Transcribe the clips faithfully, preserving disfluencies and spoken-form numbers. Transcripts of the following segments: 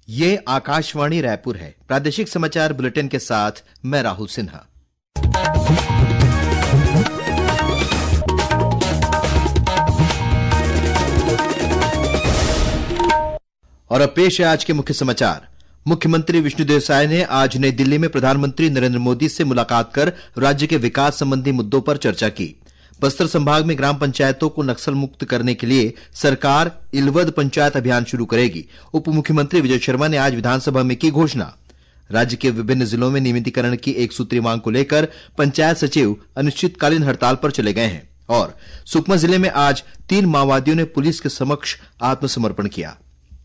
ये आकाशवाणी रायपुर है। प्रादेशिक समाचार बुलेटिन के साथ मैं राहुल सिन्हा। और अब पेश है आज के मुख्य समाचार। मुख्यमंत्री विष्णुदेव साय ने आज नई दिल्ली में प्रधानमंत्री नरेंद्र मोदी से मुलाकात कर राज्य के विकास संबंधी मुद्दों पर चर्चा की। बस्तर संभाग में ग्राम पंचायतों को नक्सल मुक्त करने के लिए सरकार इलवद पंचायत अभियान शुरू करेगी। उप मुख्यमंत्री विजय शर्मा ने आज विधानसभा में की घोषणा। राज्य के विभिन्न जिलों में नियमितीकरण की एक सूत्री मांग को लेकर पंचायत सचिव अनिश्चितकालीन हड़ताल पर चले गए हैं। और सुकमा जिले में आज तीन माओवादियों ने पुलिस के समक्ष आत्मसमर्पण किया।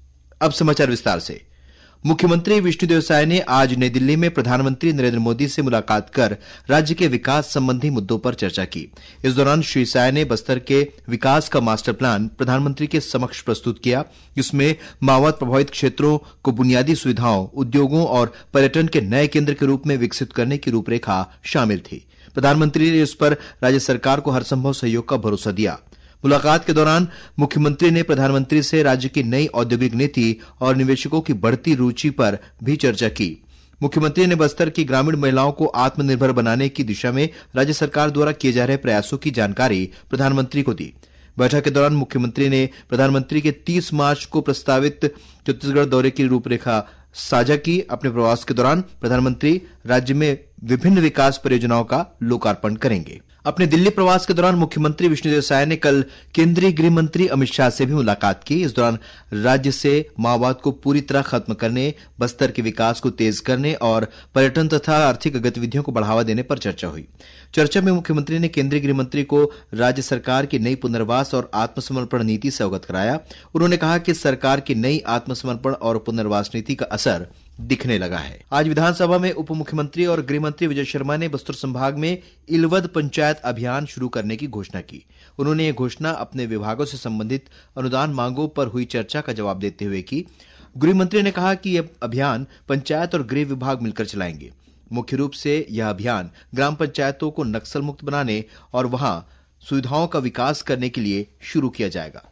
अब समाचार विस्तार से। मुख्यमंत्री विष्णुदेव साय ने आज नई दिल्ली में प्रधानमंत्री नरेंद्र मोदी से मुलाकात कर राज्य के विकास संबंधी मुद्दों पर चर्चा की। इस दौरान श्री साय ने बस्तर के विकास का मास्टर प्लान प्रधानमंत्री के समक्ष प्रस्तुत किया, जिसमें माओवाद प्रभावित क्षेत्रों को बुनियादी सुविधाओं, उद्योगों और पर्यटन के नए केंद्र के रूप में विकसित करने की रूपरेखा शामिल थी। प्रधानमंत्री ने इस पर राज्य सरकार को हर संभव सहयोग का भरोसा दिया। मुलाकात के दौरान मुख्यमंत्री ने प्रधानमंत्री से राज्य की नई औद्योगिक नीति और निवेशकों की बढ़ती रुचि पर भी चर्चा की। मुख्यमंत्री ने बस्तर की ग्रामीण महिलाओं को आत्मनिर्भर बनाने की दिशा में राज्य सरकार द्वारा किए जा रहे प्रयासों की जानकारी प्रधानमंत्री को दी। बैठक के दौरान मुख्यमंत्री ने प्रधानमंत्री के तीस मार्च को प्रस्तावित छत्तीसगढ़ दौरे की रूपरेखा साझा की। अपने प्रवास के दौरान प्रधानमंत्री राज्य में विभिन्न विकास परियोजनाओं का लोकार्पण करेंगे। अपने दिल्ली प्रवास के दौरान मुख्यमंत्री विष्णुदेव साय ने कल केंद्रीय गृह मंत्री अमित शाह से भी मुलाकात की। इस दौरान राज्य से माओवाद को पूरी तरह खत्म करने, बस्तर के विकास को तेज करने और पर्यटन तथा आर्थिक गतिविधियों को बढ़ावा देने पर चर्चा हुई। चर्चा में मुख्यमंत्री ने केंद्रीय गृह मंत्री को राज्य सरकार की नई पुनर्वास और आत्मसमर्पण नीति से अवगत कराया। उन्होंने कहा कि सरकार की नई आत्मसमर्पण और पुनर्वास नीति का असर दिखने लगा है। आज विधानसभा में उप मुख्यमंत्री और गृह मंत्री विजय शर्मा ने बस्तर संभाग में इलवद पंचायत अभियान शुरू करने की घोषणा की। उन्होंने यह घोषणा अपने विभागों से संबंधित अनुदान मांगों पर हुई चर्चा का जवाब देते हुए की। गृह मंत्री ने कहा कि यह अभियान पंचायत और गृह विभाग मिलकर चलाएंगे। मुख्य रूप से यह अभियान ग्राम पंचायतों को नक्सल मुक्त बनाने और वहां सुविधाओं का विकास करने के लिए शुरू किया जाएगा।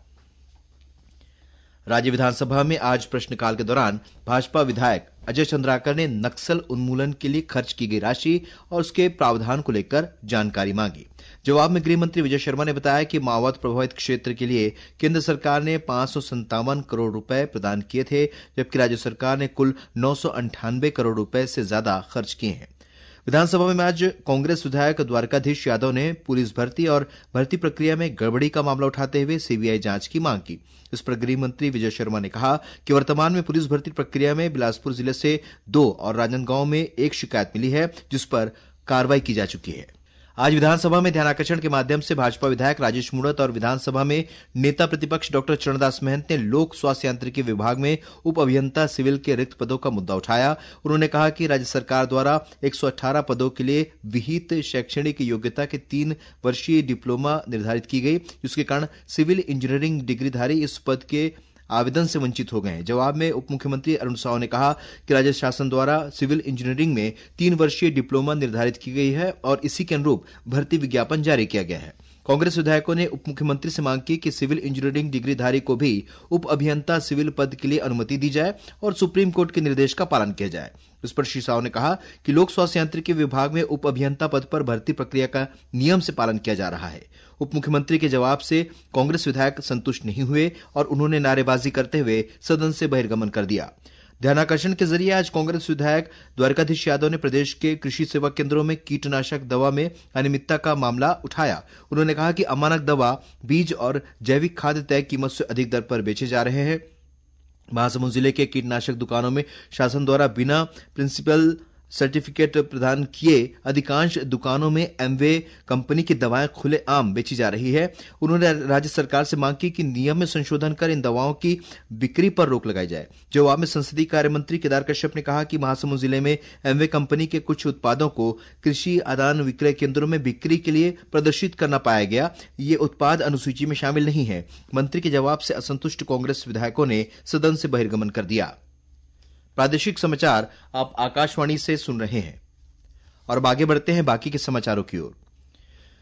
राज्य विधानसभा में आज प्रश्नकाल के दौरान भाजपा विधायक अजय चंद्राकर ने नक्सल उन्मूलन के लिए खर्च की गई राशि और उसके प्रावधान को लेकर जानकारी मांगी। जवाब में गृह मंत्री विजय शर्मा ने बताया कि माओवाद प्रभावित क्षेत्र के लिए केंद्र सरकार ने पांच सौ संतावन करोड़ रुपए प्रदान किए थे, जबकि राज्य सरकार ने कुल नौ सौ अंठानवे करोड़ रुपए से ज्यादा खर्च किए हैं। विधानसभा में आज कांग्रेस विधायक द्वारकाधीश यादव ने पुलिस भर्ती और भर्ती प्रक्रिया में गड़बड़ी का मामला उठाते हुए सीबीआई जांच की मांग की। इस पर गृह मंत्री विजय शर्मा ने कहा कि वर्तमान में पुलिस भर्ती प्रक्रिया में बिलासपुर जिले से दो और राजनांदगांव में एक शिकायत मिली है, जिस पर कार्रवाई की जा चुकी है। आज विधानसभा में ध्यानाकर्षण के माध्यम से भाजपा विधायक राजेश मूणत और विधानसभा में नेता प्रतिपक्ष डॉक्टर चरणदास महंत ने लोक स्वास्थ्य यांत्रिकी विभाग में उप अभियंता सिविल के रिक्त पदों का मुद्दा उठाया। उन्होंने कहा कि राज्य सरकार द्वारा एक सौ अठारह पदों के लिए विहित शैक्षणिक योग्यता के तीन वर्षीय डिप्लोमा निर्धारित की गई, जिसके कारण सिविल इंजीनियरिंग डिग्रीधारी इस पद के आवेदन से वंचित हो गए हैं। जवाब में उप मुख्यमंत्री अरुण साव ने कहा कि राज्य शासन द्वारा सिविल इंजीनियरिंग में तीन वर्षीय डिप्लोमा निर्धारित की गई है और इसी के अनुरूप भर्ती विज्ञापन जारी किया गया है। कांग्रेस विधायकों ने उप मुख्यमंत्री से मांग की कि सिविल इंजीनियरिंग डिग्रीधारी को भी उप अभियंता सिविल पद के लिए अनुमति दी जाए और सुप्रीम कोर्ट के निर्देश का पालन किया जाए। इस पर श्री साव ने कहा कि लोक स्वास्थ्य यांत्रिकी विभाग में उप अभियंता पद पर भर्ती प्रक्रिया का नियम से पालन किया जा रहा है। उप मुख्यमंत्री के जवाब से कांग्रेस विधायक संतुष्ट नहीं हुए और उन्होंने नारेबाजी करते हुए सदन से बहिर्गमन कर दिया। ध्यानाकर्षण के जरिए आज कांग्रेस विधायक द्वारकाधीश यादव ने प्रदेश के कृषि सेवा केंद्रों में कीटनाशक दवा में अनियमितता का मामला उठाया। उन्होंने कहा कि अमानक दवा, बीज और जैविक खाद तय कीमत से अधिक दर पर बेचे जा रहे हैं। महासमुंद जिले के कीटनाशक दुकानों में शासन द्वारा बिना प्रिंसिपल सर्टिफिकेट प्रदान किए अधिकांश दुकानों में एमवे कंपनी की दवाएं खुलेआम बेची जा रही है। उन्होंने राज्य सरकार से मांग की कि नियम में संशोधन कर इन दवाओं की बिक्री पर रोक लगाई जाए। जवाब में संसदीय कार्य मंत्री केदार कश्यप ने कहा कि महासमुंद जिले में एमवे कंपनी के कुछ उत्पादों को कृषि आदान विक्रय केंद्रों में बिक्री के लिए प्रदर्शित करना पाया गया। ये उत्पाद अनुसूची में शामिल नहीं है। मंत्री के जवाब से असंतुष्ट कांग्रेस विधायकों ने सदन से बहिर्गमन कर दिया। प्रादेशिक समाचार आप आकाशवाणी से सुन रहे हैं और अब आगे बढ़ते हैं बाकी के समाचारों की ओर।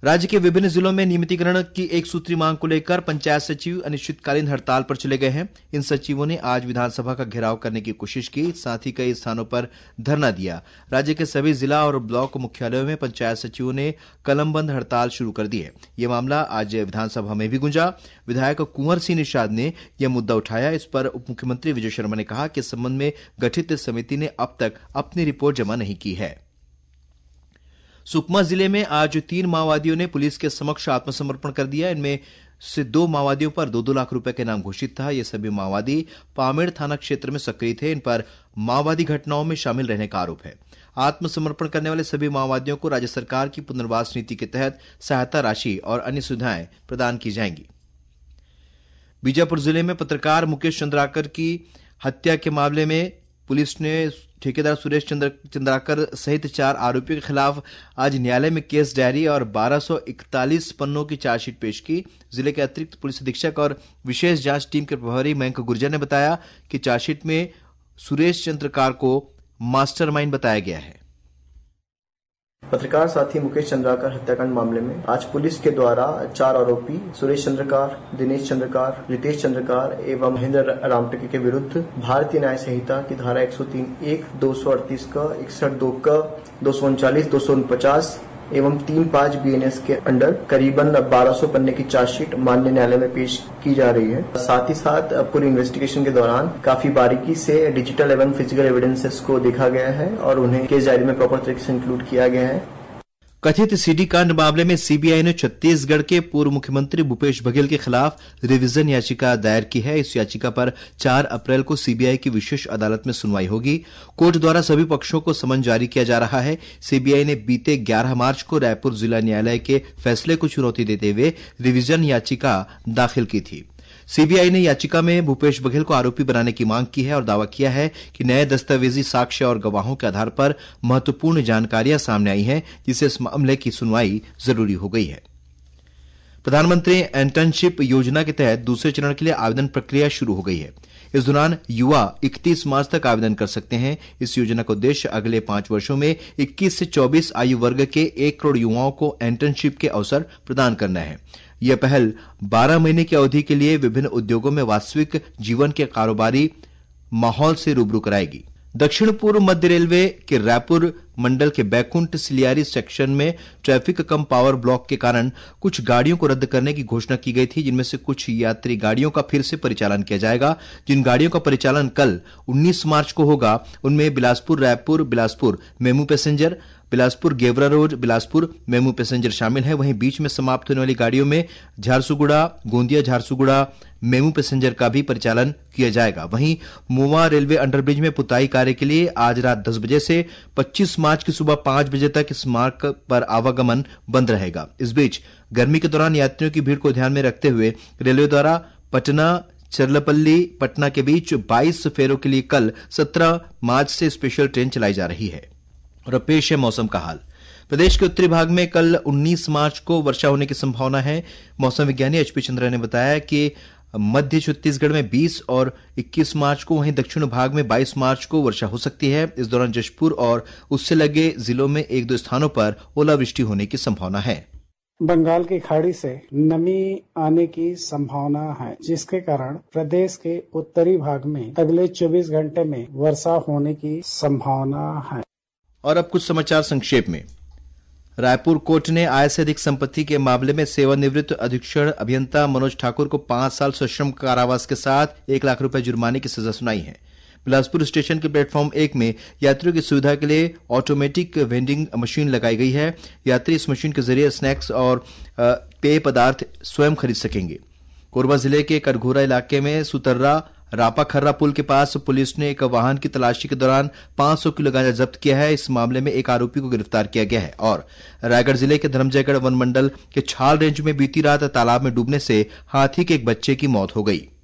राज्य के विभिन्न जिलों में नियमितीकरण की एक सूत्री मांग को लेकर पंचायत सचिव अनिश्चितकालीन हड़ताल पर चले गए हैं। इन सचिवों ने आज विधानसभा का घेराव करने की कोशिश की, साथ ही कई स्थानों पर धरना दिया। राज्य के सभी जिला और ब्लॉक मुख्यालयों में पंचायत सचिवों ने कलमबंद हड़ताल शुरू कर दी है। यह मामला आज विधानसभा में भी गूंजा। विधायक कुंवर सिंह निषाद ने यह मुद्दा उठाया। इस पर उप मुख्यमंत्री विजय शर्मा ने कहा कि इस संबंध में गठित समिति ने अब तक अपनी रिपोर्ट जमा नहीं की है। सुकमा जिले में आज तीन माओवादियों ने पुलिस के समक्ष आत्मसमर्पण कर दिया। इनमें से दो माओवादियों पर दो दो लाख रुपए के नाम घोषित था। ये सभी माओवादी पामेड़ थाना क्षेत्र में सक्रिय थे। इन पर माओवादी घटनाओं में शामिल रहने का आरोप है। आत्मसमर्पण करने वाले सभी माओवादियों को राज्य सरकार की पुनर्वास नीति के तहत सहायता राशि और अन्य सुविधाएं प्रदान की जाएंगी। बीजापुर जिले में पत्रकार मुकेश चंद्राकर की हत्या के मामले में पुलिस ने ठेकेदार सुरेश चंद्र चंद्राकर सहित चार आरोपियों के खिलाफ आज न्यायालय में केस डायरी और बारह सौ इकतालीस पन्नों की चार्जशीट पेश की। जिले के अतिरिक्त पुलिस अधीक्षक और विशेष जांच टीम के प्रभारी मयंक गुर्जर ने बताया कि चार्जशीट में सुरेश चंद्रकार को मास्टरमाइंड बताया गया है। पत्रकार साथी मुकेश चंद्राकर हत्याकांड मामले में आज पुलिस के द्वारा चार आरोपी सुरेश चंद्रकार, दिनेश चंद्रकार, रितेश चंद्रकार एवं महेंद्र रामटके के विरुद्ध भारतीय न्याय संहिता की धारा एक सौ तीन एक, दो सौ अड़तीस का, इकसठ दो का, दो सौ उनचालीस, दो सौ उनपचास एवं तीन पाँच बी एन एस के अंडर करीबन बारह सौ पन्ने की चार्जशीट माननीय न्यायालय में पेश की जा रही है। साथ ही साथ पूरी इन्वेस्टिगेशन के दौरान काफी बारीकी से डिजिटल एवं फिजिकल एविडेंसेस को देखा गया है और उन्हें केस डायरी में प्रॉपर तरीके से इंक्लूड किया गया है। कथित सीडी कांड मामले में सीबीआई ने छत्तीसगढ़ के पूर्व मुख्यमंत्री भूपेश बघेल के खिलाफ रिवीजन याचिका दायर की है। इस याचिका पर चार अप्रैल को सीबीआई की विशेष अदालत में सुनवाई होगी। कोर्ट द्वारा सभी पक्षों को समन जारी किया जा रहा है। सीबीआई ने बीते ग्यारह मार्च को रायपुर जिला न्यायालय के फैसले को चुनौती देते हुए रिवीजन याचिका दाखिल की थी। सीबीआई ने याचिका में भूपेश बघेल को आरोपी बनाने की मांग की है और दावा किया है कि नए दस्तावेजी साक्ष्य और गवाहों के आधार पर महत्वपूर्ण जानकारियां सामने आई हैं, जिससे इस मामले की सुनवाई जरूरी हो गई है। प्रधानमंत्री इंटर्नशिप योजना के तहत दूसरे चरण के लिए आवेदन प्रक्रिया शुरू हो गई है। इस दौरान युवा इकतीस मार्च तक आवेदन कर सकते हैं। इस योजना का उद्देश्य अगले पांच वर्षों में इक्कीस से चौबीस आयु वर्ग के एक करोड़ युवाओं को इंटर्नशिप के अवसर प्रदान करना है। यह पहल बारह महीने की अवधि के लिए विभिन्न उद्योगों में वास्तविक जीवन के कारोबारी माहौल से रूबरू कराएगी। दक्षिण पूर्व मध्य रेलवे के रायपुर मंडल के बैकुंठ सिलियारी सेक्शन में ट्रैफिक कम पावर ब्लॉक के कारण कुछ गाड़ियों को रद्द करने की घोषणा की गई थी, जिनमें से कुछ यात्री गाड़ियों का फिर से परिचालन किया जाएगा। जिन गाड़ियों का परिचालन कल उन्नीस मार्च को होगा, उनमें Bilaspur Raipur Bilaspur MEMU passenger, Bilaspur Gevra road Bilaspur MEMU passenger शामिल है। वहीं बीच में समाप्त होने वाली गाड़ियों में झारसुगुड़ा गोंदिया झारसुगुड़ा मेमू पैसेंजर का भी परिचालन किया जाएगा। वहीं मोवा रेलवे अंडरब्रिज में पुताई कार्य के लिए आज रात दस बजे से पच्चीस मार्च की सुबह पांच बजे तक इस मार्ग पर आवागमन बंद रहेगा। इस बीच गर्मी के दौरान यात्रियों की भीड़ को ध्यान में रखते हुए रेलवे द्वारा पटना चरलपल्ली पटना के बीच बाईस फेरों के लिए कल सत्रह मार्च से स्पेशल ट्रेन चलाई जा रही है। और अब पेश है मौसम का हाल। प्रदेश के उत्तरी भाग में कल उन्नीस मार्च को वर्षा होने की संभावना है। मौसम विज्ञानी एचपी चंद्रा ने बताया कि मध्य छत्तीसगढ़ में बीस और इक्कीस मार्च को, वहीं दक्षिण भाग में बाईस मार्च को वर्षा हो सकती है। इस दौरान जशपुर और उससे लगे जिलों में एक दो स्थानों पर ओलावृष्टि होने की संभावना है। बंगाल की खाड़ी से नमी आने की संभावना है, जिसके कारण प्रदेश के उत्तरी भाग में अगले चौबीस घंटे में वर्षा होने की संभावना है। और अब कुछ समाचार संक्षेप में। रायपुर कोर्ट ने आय से अधिक संपत्ति के मामले में सेवानिवृत्त अधीक्षण अभियंता मनोज ठाकुर को पांच साल सश्रम कारावास के साथ एक लाख रुपए जुर्माने की सजा सुनाई है। बिलासपुर स्टेशन के प्लेटफॉर्म एक में यात्रियों की सुविधा के लिए ऑटोमेटिक वेंडिंग मशीन लगाई गई है। यात्री इस मशीन के जरिए स्नैक्स और पेय पदार्थ स्वयं खरीद सकेंगे। कोरबा जिले के कटघोरा इलाके में सुतर्रा रापा खर्रा पुल के पास पुलिस ने एक वाहन की तलाशी के दौरान पांच सौ किलो गांजा जब्त किया है। इस मामले में एक आरोपी को गिरफ्तार किया गया है। और रायगढ़ जिले के धर्मजयगढ़ वन मंडल के छाल रेंज में बीती रात तालाब में डूबने से हाथी के एक बच्चे की मौत हो गई।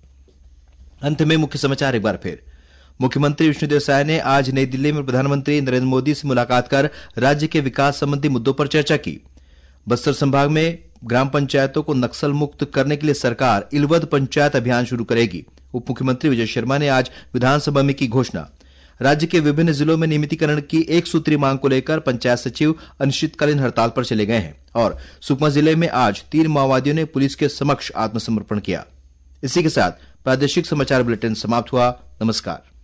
अंत में मुख्य समाचार एक बार फिर। मुख्यमंत्री विष्णुदेव साय ने आज नई दिल्ली में प्रधानमंत्री नरेंद्र मोदी से मुलाकात कर राज्य के विकास संबंधी मुद्दों पर चर्चा की। बस्तर संभाग में ग्राम पंचायतों को नक्सल मुक्त करने के लिए सरकार इलवद पंचायत अभियान शुरू करेगी। उप मुख्यमंत्री विजय शर्मा ने आज विधानसभा में की घोषणा। राज्य के विभिन्न जिलों में नियमितीकरण की एक सूत्री मांग को लेकर पंचायत सचिव अनिश्चितकालीन हड़ताल पर चले गए हैं और सुकमा जिले में आज तीन माओवादियों ने पुलिस के समक्ष आत्मसमर्पण किया। इसी के साथ प्रादेशिक समाचार बुलेटिन समाप्त हुआ। नमस्कार।